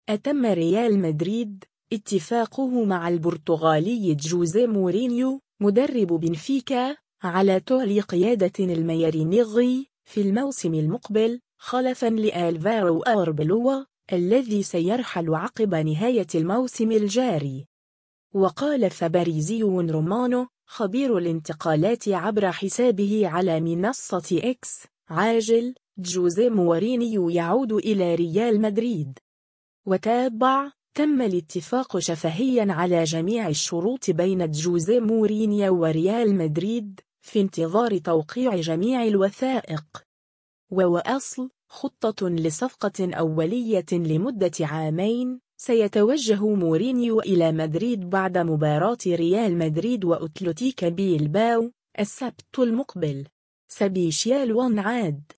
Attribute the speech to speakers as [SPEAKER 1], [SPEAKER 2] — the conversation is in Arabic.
[SPEAKER 1] أتم ريال مدريد اتفاقه مع البرتغالي جوزيه مورينيو مدرب بنفيكا على تعلي قيادة الميرينيغي في الموسم المقبل خلفاً لألفارو أربيلوا الذي سيرحل عقب نهاية الموسم الجاري. وقال فابريزيو رومانو خبير الانتقالات عبر حسابه على منصة إكس: عاجل، جوزيه مورينيو يعود إلى ريال مدريد. وتابع: تم الاتفاق شفهيا على جميع الشروط بين جوزيه مورينيو وريال مدريد في انتظار توقيع جميع الوثائق. وأصل خطة لصفقة أولية لمدة عامين. سيتوجه مورينيو إلى مدريد بعد مباراة ريال مدريد وأتلتيك بيلباو السبت المقبل. سبيشيال 1 عاد.